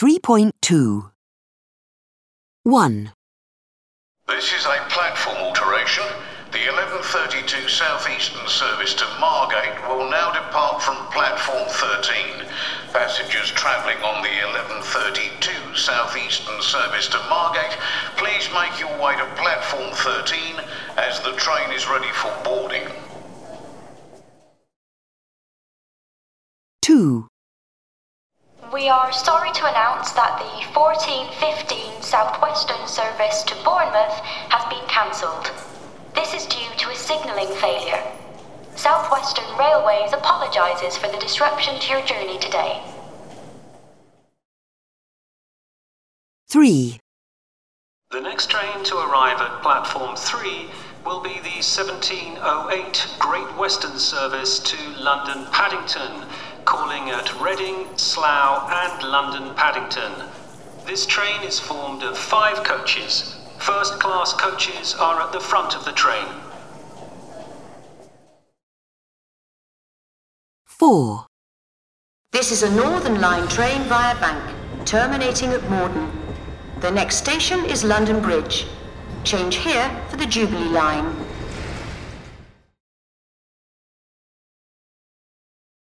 3.2 1. This is a platform alteration. The 11:32 South Eastern service to Margate will now depart from platform 13. Passengers travelling on the 11:32 South Eastern service to Margate, please make your way to platform 13 as the train is ready for boarding. 2. We are sorry to announce that the 14:15 Southwestern service to Bournemouth has been cancelled. This is due to a signalling failure. Southwestern Railways apologises for the disruption to your journey today. 3. The next train to arrive at platform 3 will be the 17:08 Great Western service to London Paddington, calling at Reading, Slough and London Paddington. This train is formed of 5 coaches. First-class coaches are at the front of the train. 4. This is a Northern Line train via Bank, terminating at Morden. The next station is London Bridge. Change here for the Jubilee Line.